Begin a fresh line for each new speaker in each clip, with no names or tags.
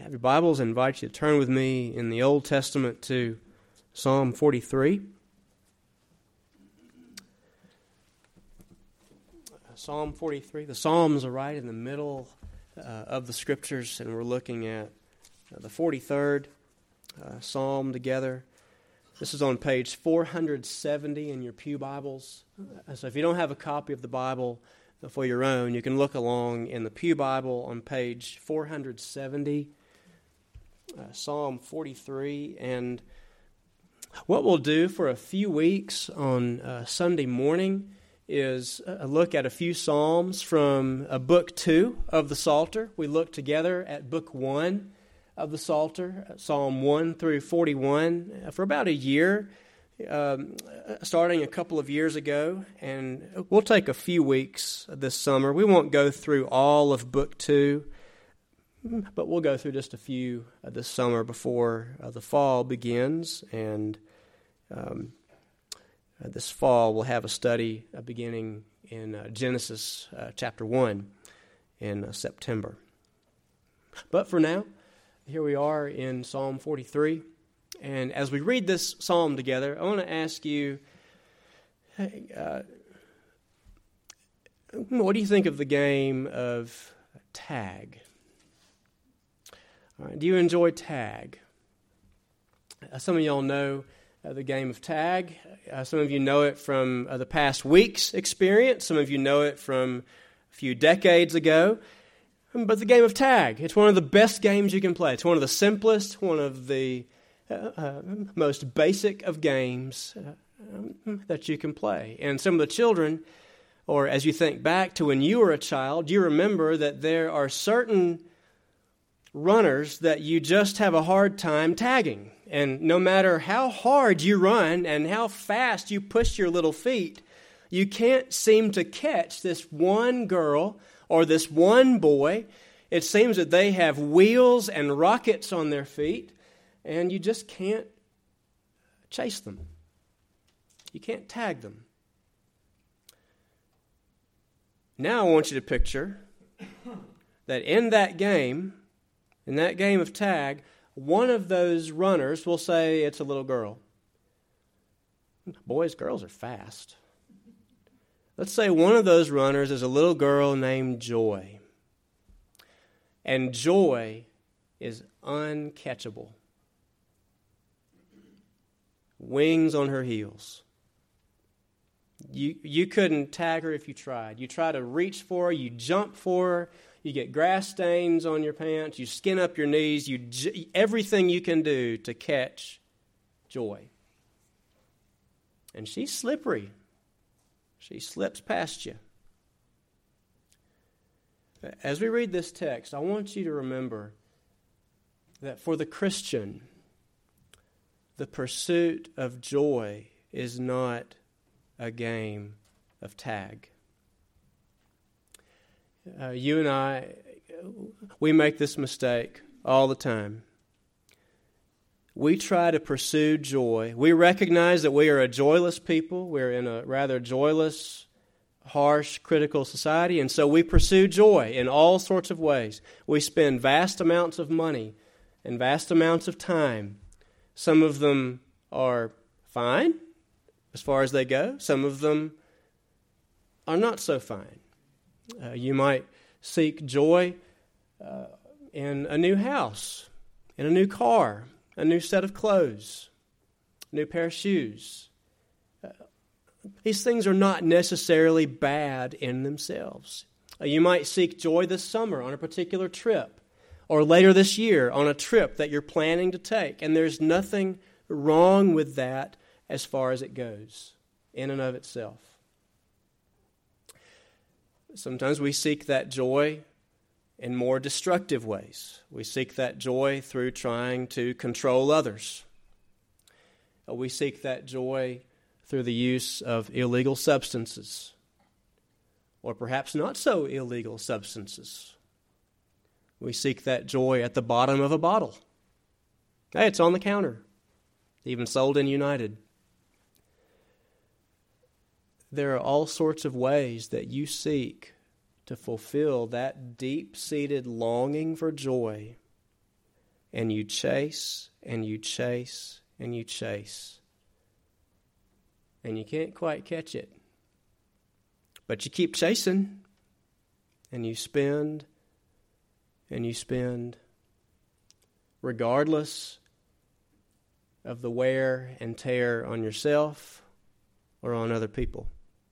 have your Bibles, I invite you to turn with me in the Old Testament to Psalm 43. Psalm 43. The Psalms are right in the middle of the Scriptures, and we're looking at the 43rd Psalm together. This is on page 470 in your pew Bibles. So if you don't have a copy of the Bible for your own, you can look along in the pew Bible on page 470, Psalm 43. And what we'll do for a few weeks on Sunday morning is look at a few Psalms from Book 2 of the Psalter. We look together at Book 1 of the Psalter, Psalm 1 through 41, for about a year, starting a couple of years ago. And we'll take a few weeks this summer. We won't go through all of Book 2, but we'll go through just a few this summer before the fall begins. And this fall we'll have a study beginning in Genesis chapter 1 in September. But for now, here we are in Psalm 43, and as we read this psalm together, I want to ask you, what do you think of the game of tag? All right, do you enjoy tag? Some of y'all know the game of tag. Some of you know it from the past week's experience. Some of you know it from a few decades ago. But the game of tag, it's one of the best games you can play. It's one of the simplest, one of the most basic of games that you can play. And some of the children, or as you think back to when you were a child, you remember that there are certain runners that you just have a hard time tagging. And no matter how hard you run and how fast you push your little feet, you can't seem to catch this one girl or this one boy. It seems that they have wheels and rockets on their feet, and you just can't chase them. You can't tag them. Now I want you to picture that in that game of tag, one of those runners, will say it's a little girl. Boys, girls are fast. Let's say one of those runners is a little girl named Joy. And Joy is uncatchable. Wings on her heels. You couldn't tag her if you tried. You try to reach for her, you jump for her, you get grass stains on your pants, you skin up your knees, everything you can do to catch Joy. And she's slippery. She slips past you. As we read this text, I want you to remember that for the Christian, the pursuit of joy is not a game of tag. You and I, we make this mistake all the time. We try to pursue joy. We recognize that we are a joyless people. We're in a rather joyless, harsh, critical society, and so we pursue joy in all sorts of ways. We spend vast amounts of money and vast amounts of time. Some of them are fine as far as they go. Some of them are not so fine. You might seek joy in a new house, in a new car, a new set of clothes, a new pair of shoes. These things are not necessarily bad in themselves. You might seek joy this summer on a particular trip, or later this year on a trip that you're planning to take. And there's nothing wrong with that as far as it goes, in and of itself. Sometimes we seek that joy in more destructive ways. We seek that joy through trying to control others. We seek that joy through the use of illegal substances, or perhaps not so illegal substances. We seek that joy at the bottom of a bottle. Hey, it's on the counter, even sold in United. There are all sorts of ways that you seek to fulfill that deep-seated longing for joy and you chase, and you chase, and you chase. And you can't quite catch it. But you keep chasing, and you spend, and you spend, regardless of the wear and tear on yourself or on other people.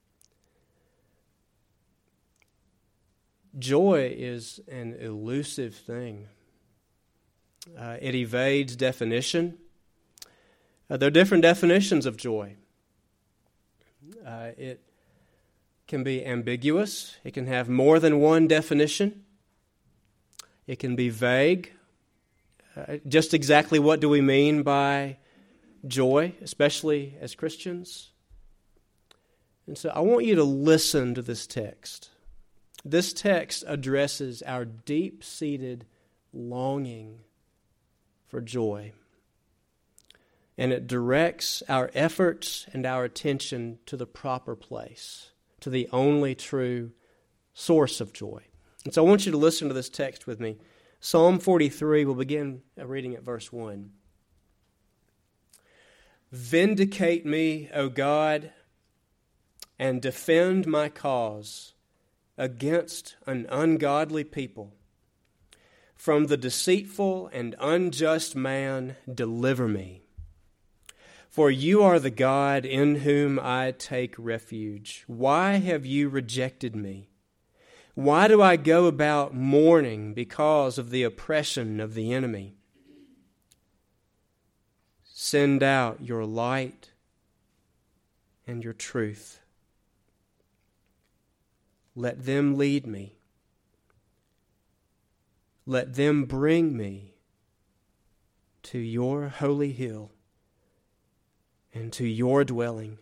Joy is an elusive thing. It evades definition. There are different definitions of joy. It can be ambiguous. It can have more than one definition. It can be vague. Just exactly what do we mean by joy, especially as Christians? And so I want you to listen to this text. This text addresses our deep-seated longing for joy. And it directs our efforts and our attention to the proper place, to the only true source of joy. And so I want you to listen to this text with me. Psalm 43, we'll begin reading at verse 1. Vindicate me, O God, and defend my cause against an ungodly people. From the deceitful and unjust man, deliver me. For you are the God in whom I take refuge. Why have you rejected me? Why do I go about mourning because of the oppression of the enemy? Send out your light and your truth. Let them lead me. Let them bring me to your holy hill and to your dwelling.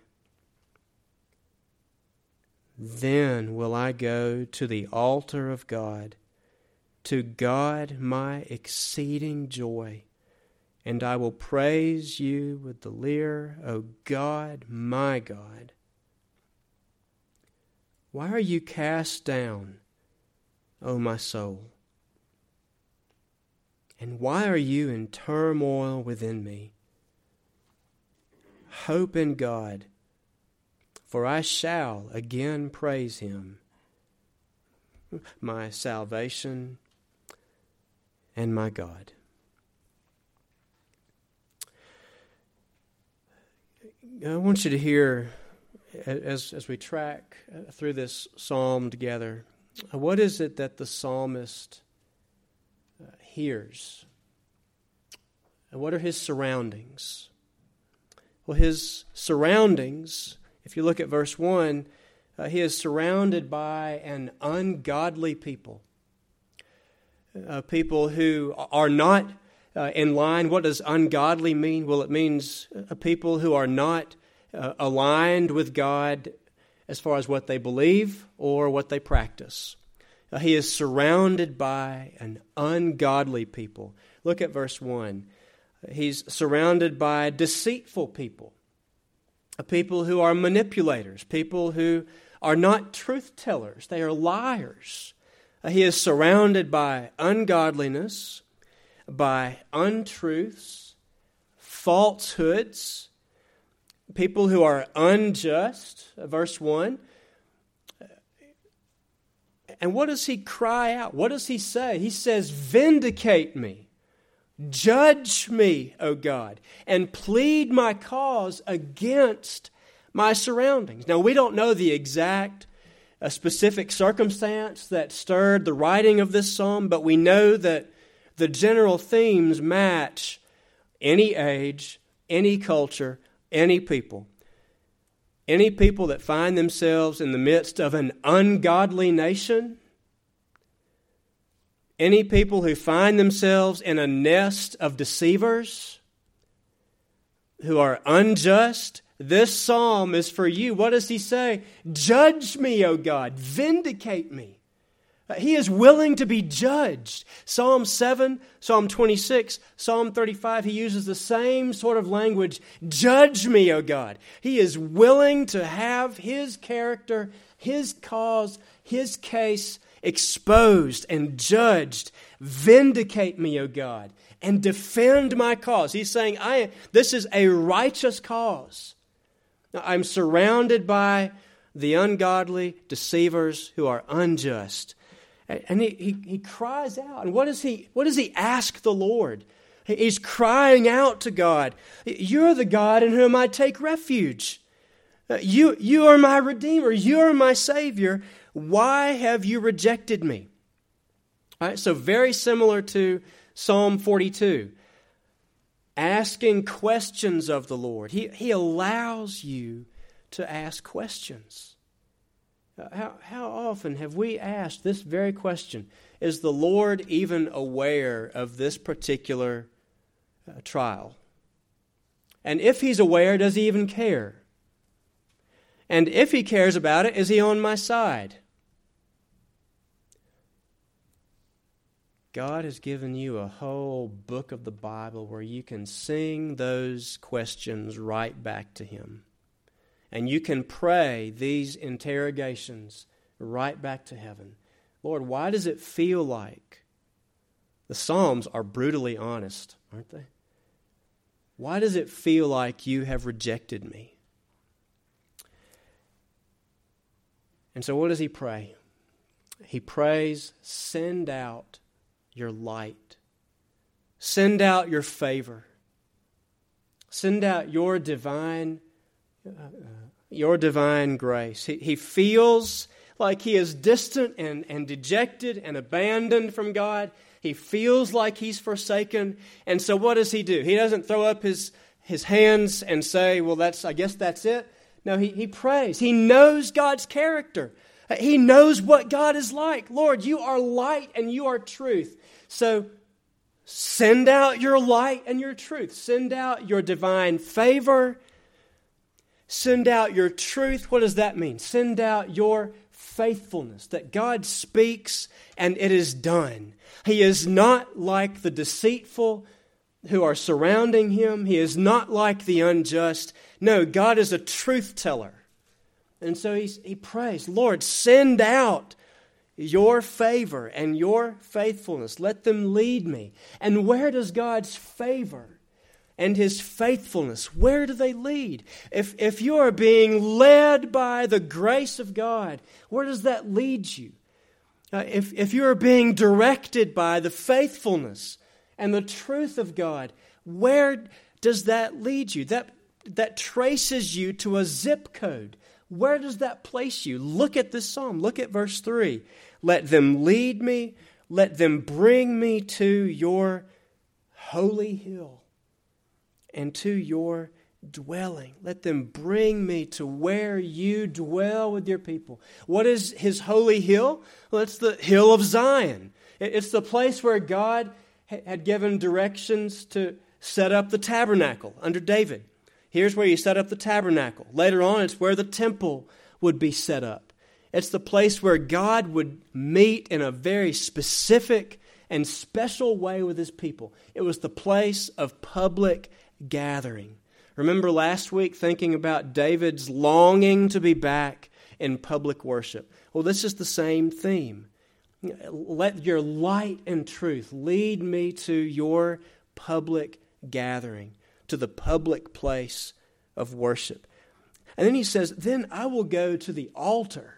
Then will I go to the altar of God, to God my exceeding joy, and I will praise you with the lyre, O God, my God. Why are you cast down, O my soul? And why are you in turmoil within me? Hope in God, for I shall again praise Him, my salvation and my God. I want you to hear, as we track through this psalm together, what is it that the psalmist hears? And what are his surroundings? Well, his surroundings, if you look at verse 1, he is surrounded by an ungodly people. People who are not in line. What does ungodly mean? Well, it means people who are not aligned with God as far as what they believe or what they practice. He is surrounded by an ungodly people. Look at verse 1. He's surrounded by deceitful people, people who are manipulators, people who are not truth tellers. They are liars. He is surrounded by ungodliness, by untruths, falsehoods, people who are unjust, verse 1. And what does he cry out? What does he say? He says, vindicate me. Judge me, O God, and plead my cause against my surroundings. Now, we don't know the exact specific circumstance that stirred the writing of this psalm, but we know that the general themes match any age, any culture, any people. Any people that find themselves in the midst of an ungodly nation, any people who find themselves in a nest of deceivers, who are unjust, this psalm is for you. What does he say? Judge me, O God. Vindicate me. He is willing to be judged. Psalm 7, Psalm 26, Psalm 35, he uses the same sort of language. Judge me, O God. He is willing to have his character, his cause, his case exposed and judged. Vindicate me, O God, and defend my cause. He's saying, this is a righteous cause. Now, I'm surrounded by the ungodly deceivers who are unjust. And he cries out. And what does he ask the Lord? He's crying out to God. You're the God in whom I take refuge. You are my Redeemer. You are my Savior. Why have you rejected me? All right, so very similar to Psalm 42. Asking questions of the Lord. He allows you to ask questions. How often have we asked this very question? Is the Lord even aware of this particular trial? And if He's aware, does He even care? And if He cares about it, is He on my side? God has given you a whole book of the Bible where you can sing those questions right back to Him. And you can pray these interrogations right back to heaven. Lord, why does it feel like? The Psalms are brutally honest, aren't they? Why does it feel like you have rejected me? And so what does he pray? He prays, send out your light. Send out your favor. Send out your divine grace. He feels like he is distant and dejected and abandoned from God. He feels like he's forsaken. And so what does he do? He doesn't throw up his hands and say, well, I guess that's it. No, he prays. He knows God's character. He knows what God is like. Lord, you are light and you are truth. So send out your light and your truth. Send out your divine favor. Send out your truth. What does that mean? Send out your faithfulness, that God speaks and it is done. He is not like the deceitful who are surrounding him. He is not like the unjust. No, God is a truth teller. And so he prays, Lord, send out your favor and your faithfulness. Let them lead me. And where does God's favor and his faithfulness, where do they lead? If you are being led by the grace of God, where does that lead you? If you are being directed by the faithfulness and the truth of God, where does that lead you? That traces you to a zip code. Where does that place you? Look at this psalm. Look at verse 3. Let them lead me. Let them bring me to your holy hill and to your dwelling. Let them bring me to where you dwell with your people. What is his holy hill? Well, it's the hill of Zion. It's the place where God had given directions to set up the tabernacle under David. Here's where you set up the tabernacle. Later on, it's where the temple would be set up. It's the place where God would meet in a very specific and special way with his people. It was the place of public gathering. Remember last week thinking about David's longing to be back in public worship. Well, this is the same theme. Let your light and truth lead me to your public gathering, to the public place of worship. And then he says, then I will go to the altar.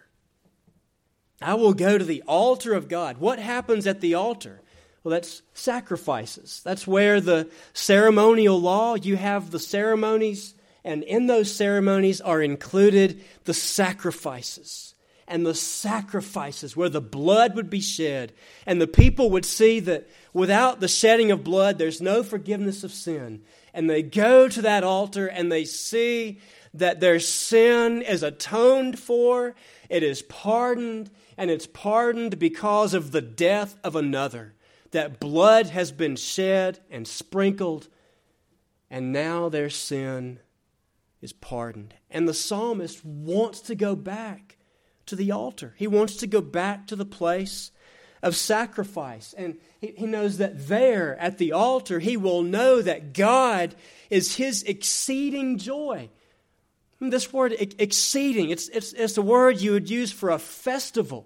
I will go to the altar of God. What happens at the altar? Well, that's sacrifices. That's where the ceremonial law, you have the ceremonies, and in those ceremonies are included the sacrifices. And the sacrifices where the blood would be shed. And the people would see that without the shedding of blood, there's no forgiveness of sin. And they go to that altar and they see that their sin is atoned for, it is pardoned, and it's pardoned because of the death of another. That blood has been shed and sprinkled, and now their sin is pardoned. And the psalmist wants to go back to the altar. He wants to go back to the place of sacrifice. And he knows that there at the altar, he will know that God is his exceeding joy. This word exceeding, it's the word you would use for a festival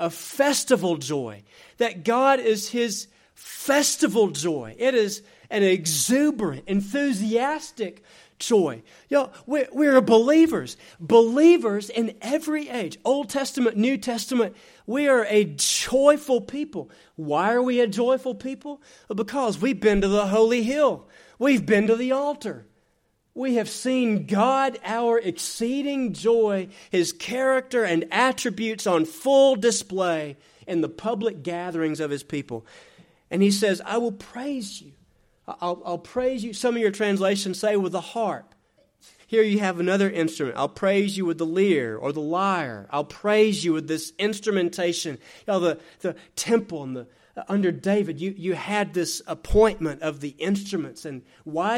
joy. That God is his festival joy. It is an exuberant, enthusiastic joy. We're believers in every age, Old Testament, New Testament. We are a joyful people. Why are we a joyful people? Because we've been to the holy hill. We've been to the altar. We have seen God, our exceeding joy, his character and attributes on full display in the public gatherings of his people. And he says, I will praise you. I'll praise you. Some of your translations say with the harp. Here you have another instrument. I'll praise you with the lyre or the lyre. I'll praise you with this instrumentation. The temple and under David, you had this appointment of the instruments. And why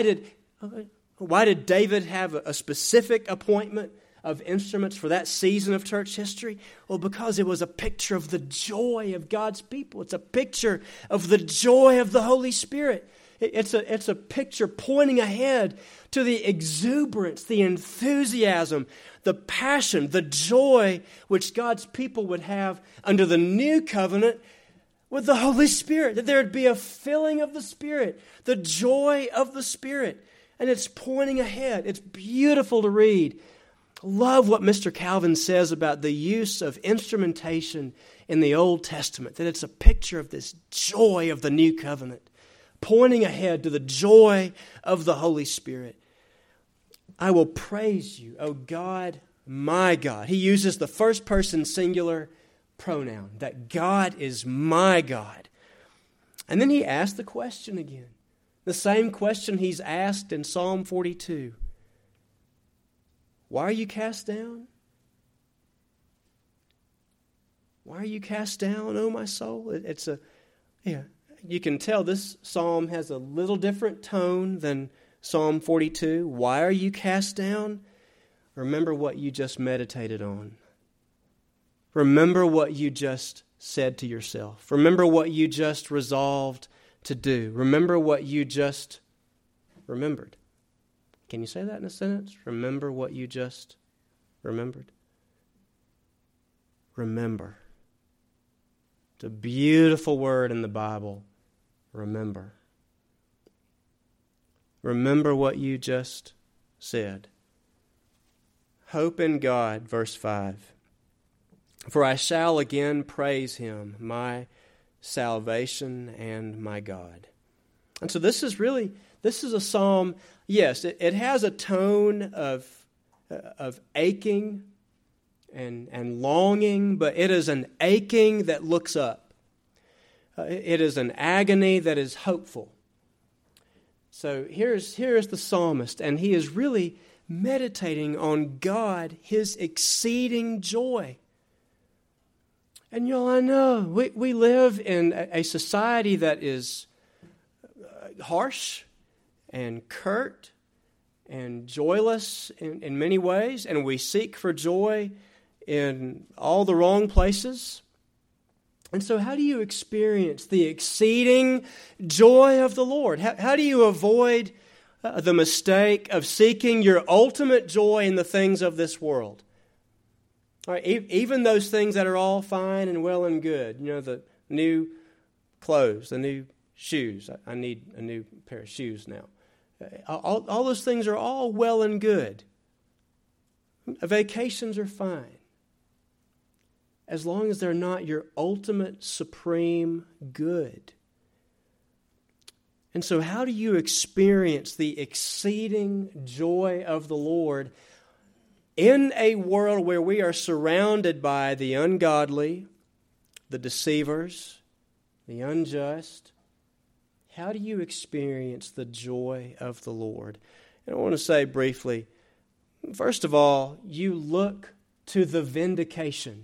did David have a specific appointment of instruments for that season of church history? Well, because it was a picture of the joy of God's people. It's a picture of the joy of the Holy Spirit. It's a picture pointing ahead to the exuberance, the enthusiasm, the passion, the joy which God's people would have under the new covenant with the Holy Spirit. That there would be a filling of the Spirit, the joy of the Spirit. And it's pointing ahead. It's beautiful to read. Love what Mr. Calvin says about the use of instrumentation in the Old Testament, that it's a picture of this joy of the new covenant, pointing ahead to the joy of the Holy Spirit. I will praise you, O God, my God. He uses the first person singular pronoun, that God is my God. And then he asks the question again. The same question he's asked in Psalm 42. Why are you cast down? Why are you cast down, O my soul? You can tell this psalm has a little different tone than Psalm 42. Why are you cast down? Remember what you just meditated on. Remember what you just said to yourself. Remember what you just resolved to do. Remember what you just remembered. Can you say that in a sentence? Remember what you just remembered. Remember. It's a beautiful word in the Bible. Remember. Remember what you just said. Hope in God, verse 5. For I shall again praise him, my salvation and my God. And so this is a psalm. Yes, it has a tone of aching and longing, but it is an aching that looks up. It is an agony that is hopeful. So here's the psalmist, and he is really meditating on God, his exceeding joy. And y'all, I know we live in a society that is harsh and curt and joyless in many ways, and we seek for joy in all the wrong places. And so how do you experience the exceeding joy of the Lord? How do you avoid the mistake of seeking your ultimate joy in the things of this world? All right, even those things that are all fine and well and good, the new clothes, the new shoes. I need a new pair of shoes now. All those things are all well and good. Vacations are fine, as long as they're not your ultimate supreme good. And so how do you experience the exceeding joy of the Lord in a world where we are surrounded by the ungodly, the deceivers, the unjust? How do you experience the joy of the Lord? And I want to say briefly, first of all, you look to the vindication.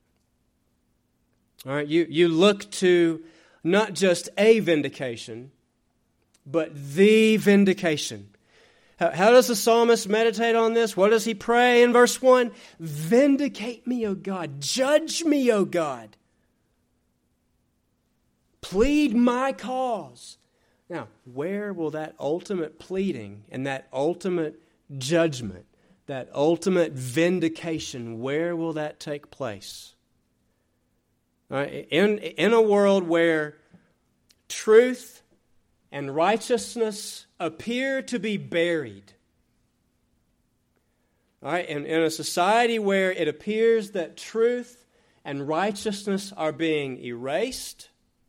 All right, you look to not just a vindication, but the vindication. How does the psalmist meditate on this? What does he pray in verse 1? Vindicate me, O God. Judge me, O God. Plead my cause. Now, where will that ultimate pleading and that ultimate judgment that ultimate vindication, where will that take place? All right, in a world where truth and righteousness appear to be buried. All right, in a society where it appears that truth and righteousness are being erased,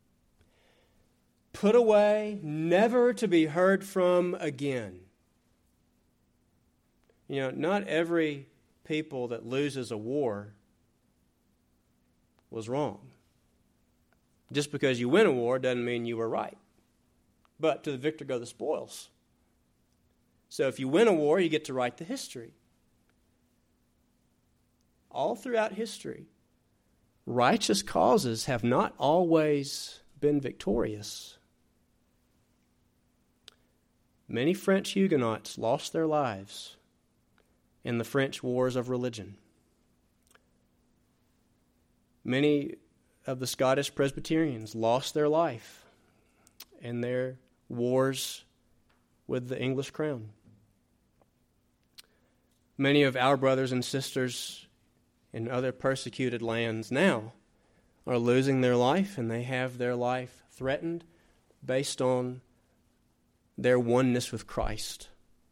put away, never to be heard from again. You know, not every people that loses a war was wrong. Just because you win a war doesn't mean you were right. But to the victor go the spoils. So if you win a war, you get to write the history. All throughout history, righteous causes have not always been victorious. Many French Huguenots lost their lives in the French wars of religion. Many of the Scottish Presbyterians lost their life in their wars with the English crown. Many of our brothers and sisters in other persecuted lands now are losing their life, and they have their life threatened based on their oneness with Christ.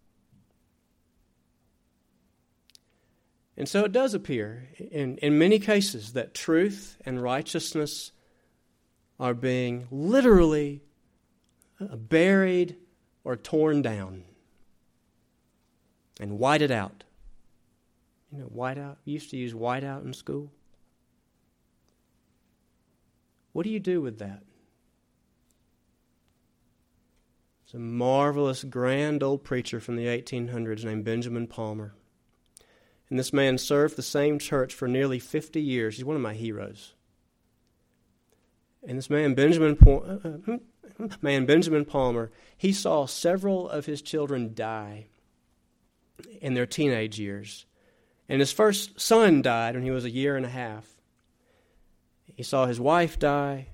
And so it does appear in many cases that truth and righteousness are being literally buried or torn down and whited out. You know, white out. You used to use white out in school. What do you do with that? It's a marvelous, grand old preacher from the 1800s named Benjamin Palmer. And this man served the same church for nearly 50 years. He's one of my heroes. And this man, Benjamin Palmer, he saw several of his children die in their teenage years. And his first son died when he was a year and a half. He saw his wife die.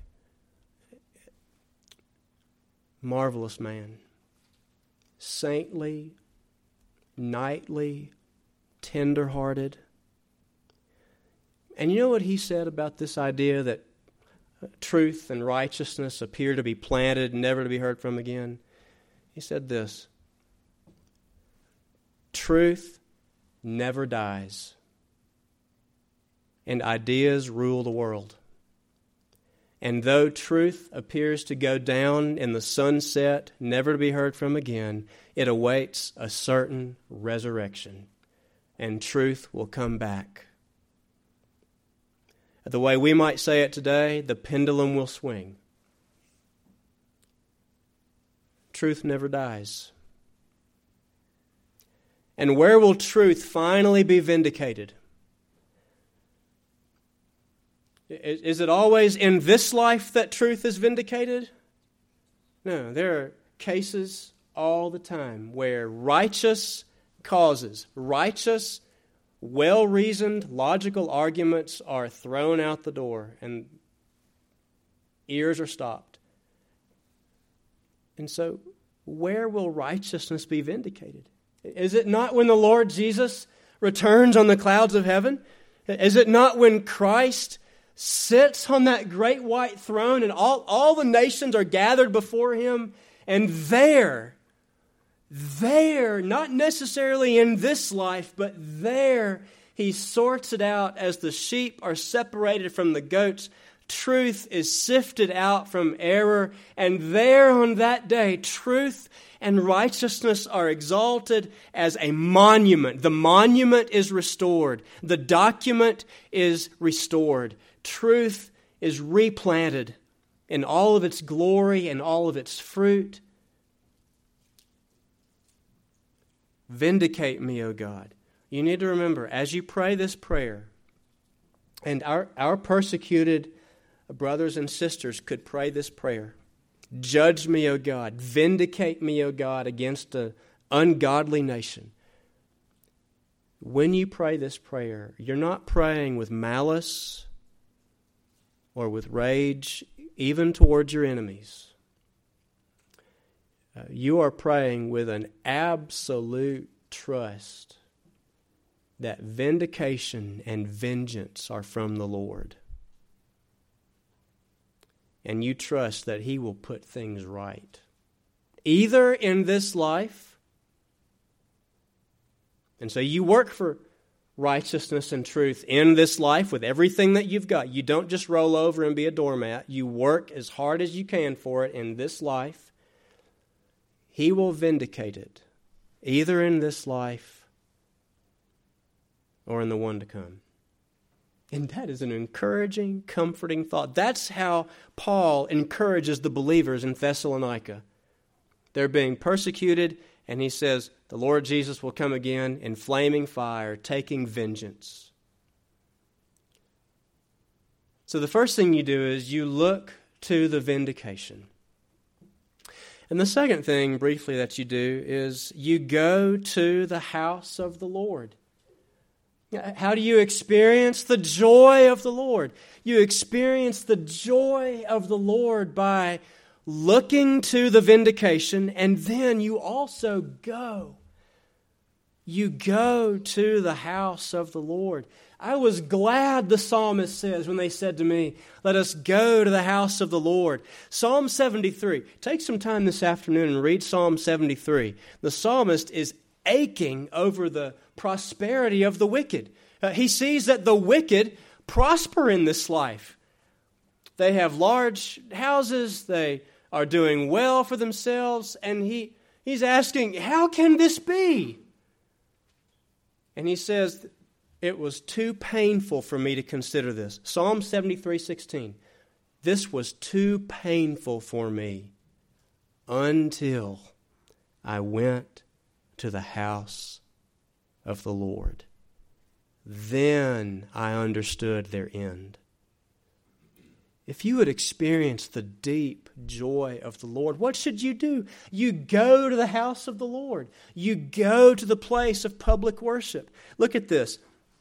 Marvelous man. Saintly, knightly, tender-hearted. And you know what he said about this idea that truth and righteousness appear to be planted, never to be heard from again? He said this: truth never dies, and ideas rule the world. And though truth appears to go down in the sunset, never to be heard from again, it awaits a certain resurrection, and truth will come back. The way we might say it today, the pendulum will swing. Truth never dies. And where will truth finally be vindicated? Is it always in this life that truth is vindicated? No, there are cases all the time where righteous causes, righteous, well-reasoned, logical arguments are thrown out the door and ears are stopped. And so, where will righteousness be vindicated? Is it not when the Lord Jesus returns on the clouds of heaven? Is it not when Christ sits on that great white throne and all the nations are gathered before Him, and there, not necessarily in this life, but there, He sorts it out as the sheep are separated from the goats. Truth is sifted out from error, and there on that day, truth and righteousness are exalted as a monument. The monument is restored. The document is restored. Truth is replanted in all of its glory and all of its fruit. Vindicate me, O God. You need to remember, as you pray this prayer, and our persecuted brothers and sisters could pray this prayer: judge me, O God. Vindicate me, O God, against an ungodly nation. When you pray this prayer, you're not praying with malice or with rage, even towards your enemies. You are praying with an absolute trust that vindication and vengeance are from the Lord. And you trust that He will put things right, either in this life. And so you work for righteousness and truth in this life with everything that you've got. You don't just roll over and be a doormat. You work as hard as you can for it in this life. He will vindicate it, either in this life or in the one to come. And that is an encouraging, comforting thought. That's how Paul encourages the believers in Thessalonica. They're being persecuted, and he says, the Lord Jesus will come again in flaming fire, taking vengeance. So the first thing you do is you look to the vindication. And the second thing, briefly, that you do is you go to the house of the Lord. How do you experience the joy of the Lord? You experience the joy of the Lord by looking to the vindication, and then you also go. You go to the house of the Lord. I was glad, the psalmist says, when they said to me, let us go to the house of the Lord. Psalm 73. Take some time this afternoon and read Psalm 73. The psalmist is aching over the prosperity of the wicked. He sees that the wicked prosper in this life. They have large houses. They are doing well for themselves. And he's asking, how can this be? And he says, it was too painful for me to consider this. Psalm 73:16. This was too painful for me until I went to the house of the Lord. Then I understood their end. If you would experience the deep joy of the Lord, what should you do? You go to the house of the Lord. You go to the place of public worship. Look at this.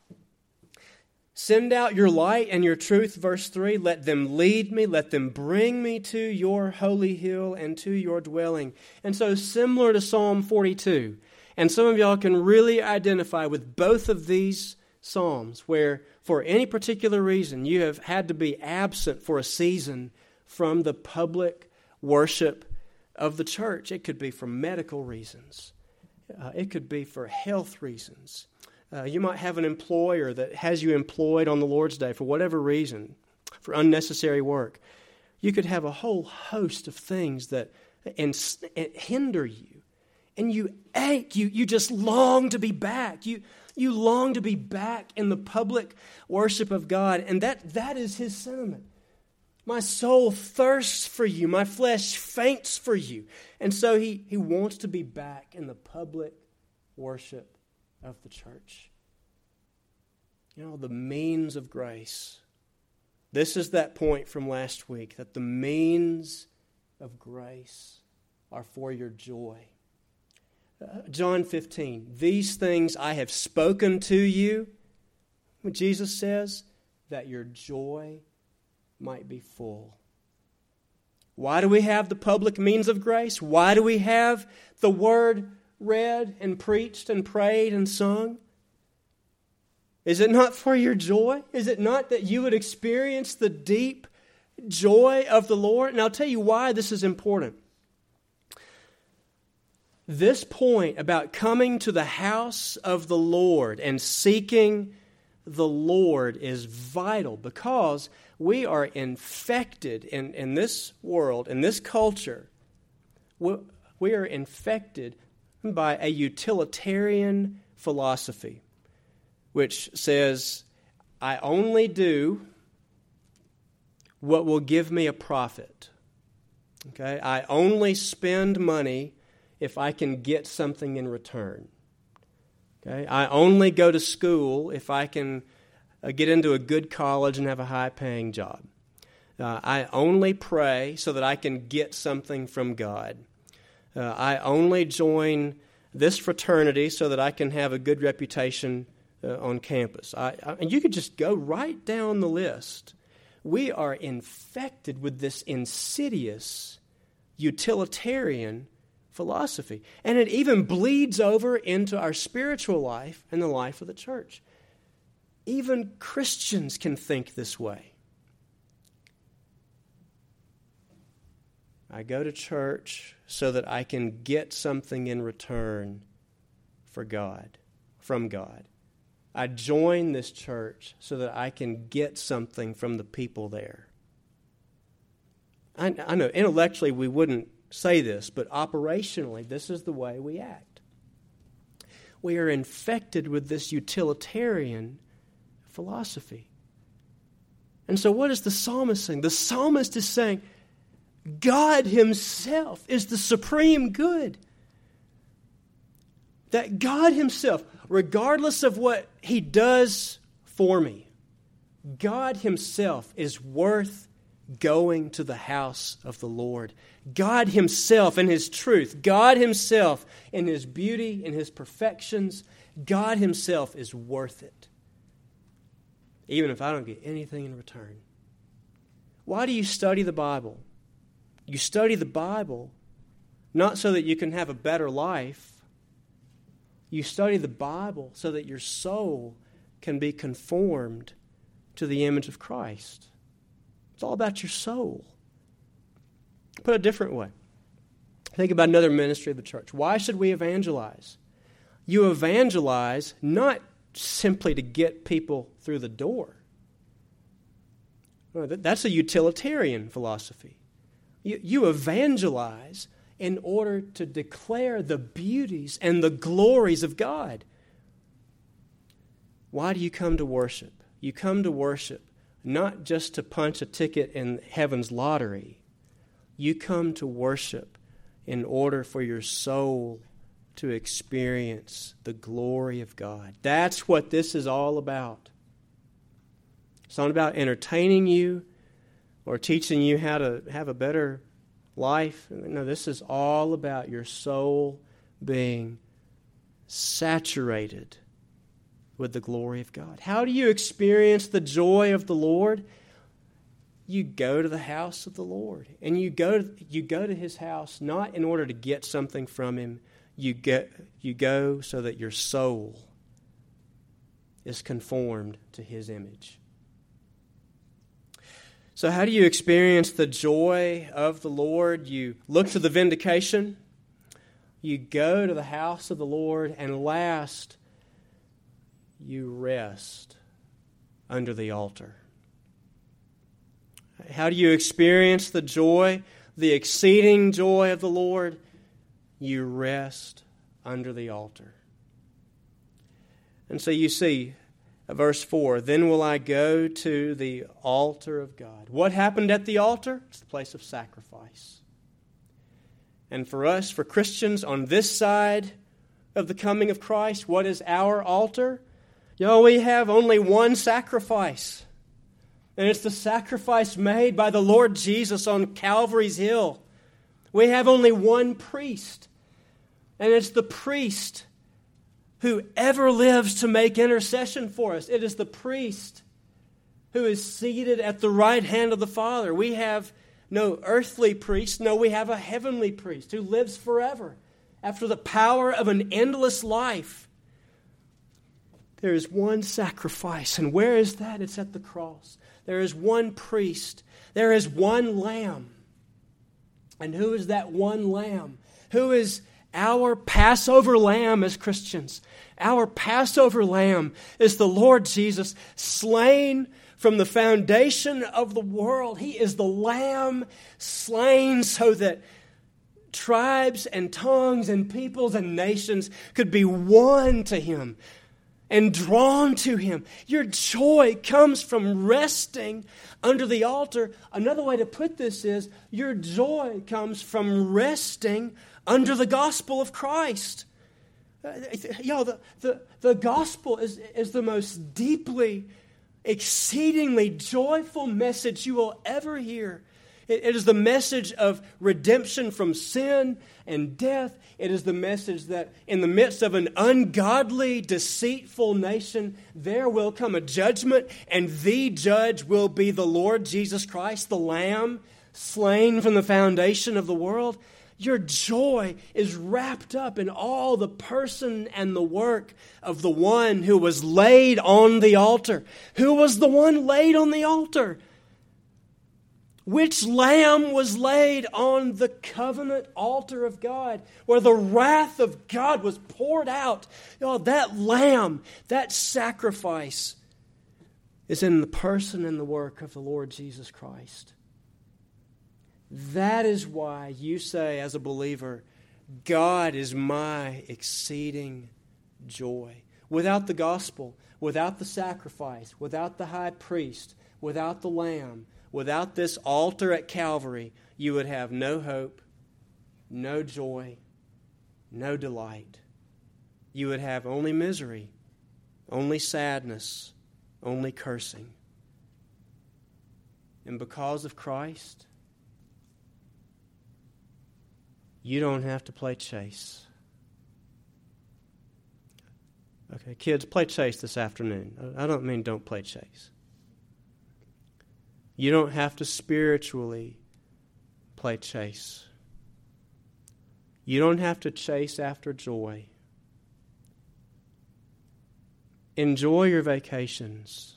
Send out your light and your truth, verse 3. Let them lead me. Let them bring me to your holy hill and to your dwelling. And so similar to Psalm 42, and some of y'all can really identify with both of these Psalms where for any particular reason you have had to be absent for a season from the public worship of the church. It could be for medical reasons. It could be for health reasons. You might have an employer that has you employed on the Lord's Day for whatever reason, for unnecessary work. You could have a whole host of things that hinder you. And you ache. You just long to be back. You long to be back in the public worship of God. And that is His sentiment. My soul thirsts for you. My flesh faints for you. And so He wants to be back in the public worship of the church. You know, the means of grace. This is that point from last week, that the means of grace are for your joy. John 15, these things I have spoken to you, Jesus says, that your joy might be full. Why do we have the public means of grace? Why do we have the Word read and preached and prayed and sung? Is it not for your joy? Is it not that you would experience the deep joy of the Lord? And I'll tell you why this is important. This point about coming to the house of the Lord and seeking the Lord is vital because we are infected in this world, in this culture. We are infected by a utilitarian philosophy which says, I only do what will give me a profit. Okay? I only spend money if I can get something in return. Okay? I only go to school if I can get into a good college and have a high-paying job. I only pray so that I can get something from God. I only join this fraternity so that I can have a good reputation on campus. And you could just go right down the list. We are infected with this insidious, utilitarian philosophy. And it even bleeds over into our spiritual life and the life of the church. Even Christians can think this way. I go to church so that I can get something in return from God. I join this church so that I can get something from the people there. I know intellectually we wouldn't say this, but operationally this is the way we act. We are infected with this utilitarian philosophy. And so what is the psalmist saying? The psalmist is saying, God Himself is the supreme good. That God Himself, regardless of what He does for me, God Himself is worth going to the house of the Lord. God Himself in His truth, God Himself in His beauty, in His perfections, God Himself is worth it. Even if I don't get anything in return. Why do you study the Bible? You study the Bible not so that you can have a better life. You study the Bible so that your soul can be conformed to the image of Christ. It's all about your soul. Put it a different way. Think about another ministry of the church. Why should we evangelize? You evangelize not simply to get people through the door. That's a utilitarian philosophy. You evangelize in order to declare the beauties and the glories of God. Why do you come to worship? You come to worship not just to punch a ticket in heaven's lottery. You come to worship in order for your soul to experience the glory of God. That's what this is all about. It's not about entertaining you or teaching you how to have a better life. No, this is all about your soul being saturated with the glory of God. How do you experience the joy of the Lord? You go to the house of the Lord. And you go to His house not in order to get something from Him. You go so that your soul is conformed to His image. So how do you experience the joy of the Lord? You look to the vindication. You go to the house of the Lord. And last, you rest under the altar. How do you experience the joy, the exceeding joy of the Lord? You rest under the altar. And so you see, verse 4, then will I go to the altar of God. What happened at the altar? It's the place of sacrifice. And for us, for Christians on this side of the coming of Christ, what is our altar? We have only one sacrifice. And it's the sacrifice made by the Lord Jesus on Calvary's Hill. We have only one priest. And it's the priest who ever lives to make intercession for us. It is the priest who is seated at the right hand of the Father. We have no earthly priest. No, we have a heavenly priest who lives forever after the power of an endless life. There is one sacrifice. And where is that? It's at the cross. There is one priest. There is one lamb. And who is that one lamb? Who is our Passover lamb as Christians? Our Passover lamb is the Lord Jesus, slain from the foundation of the world. He is the lamb slain so that tribes and tongues and peoples and nations could be won to Him and drawn to Him. Your joy comes from resting under the altar. Another way to put this is, your joy comes from resting under the gospel of Christ. The gospel is the most deeply, exceedingly joyful message you will ever hear. It is the message of redemption from sin and death. It is the message that in the midst of an ungodly, deceitful nation, there will come a judgment, and the judge will be the Lord Jesus Christ, the Lamb, slain from the foundation of the world. Your joy is wrapped up in all the person and the work of the one who was laid on the altar. Who was the one laid on the altar? Which lamb was laid on the covenant altar of God, where the wrath of God was poured out? That lamb, that sacrifice, is in the person and the work of the Lord Jesus Christ. That is why you say, as a believer, God is my exceeding joy. Without the gospel, without the sacrifice, without the high priest, without the lamb, without this altar at Calvary, you would have no hope, no joy, no delight. You would have only misery, only sadness, only cursing. And because of Christ, you don't have to play chase. Okay, kids, play chase this afternoon. I don't mean don't play chase. You don't have to spiritually play chase. You don't have to chase after joy. Enjoy your vacations.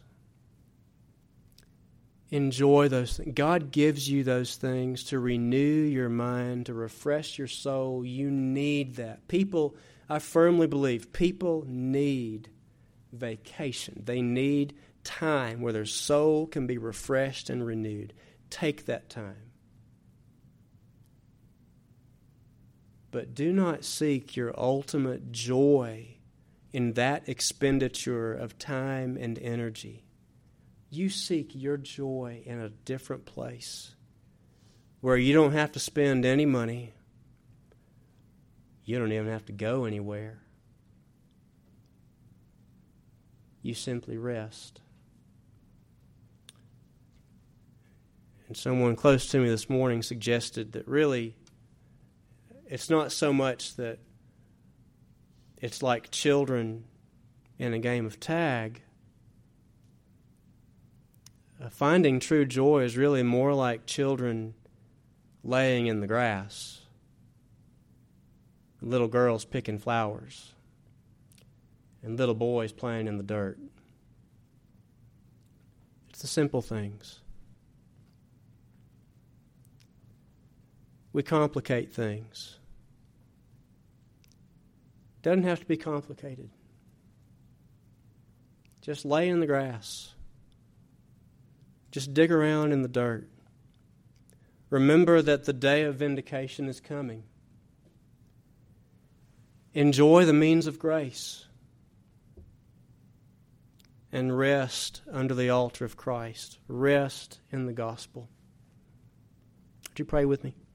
Enjoy those things. God gives you those things to renew your mind, to refresh your soul. You need that. People, I firmly believe, people need vacation. They need time where their soul can be refreshed and renewed. Take that time. But do not seek your ultimate joy in that expenditure of time and energy. You seek your joy in a different place where you don't have to spend any money. You don't even have to go anywhere. You simply rest. And someone close to me this morning suggested that really it's not so much that it's like children in a game of tag. Finding true joy is really more like children laying in the grass, little girls picking flowers, and little boys playing in the dirt. It's the simple things. We complicate things. It doesn't have to be complicated. Just lay in the grass. Just dig around in the dirt. Remember that the day of vindication is coming. Enjoy the means of grace. And rest under the altar of Christ. Rest in the gospel. Would you pray with me?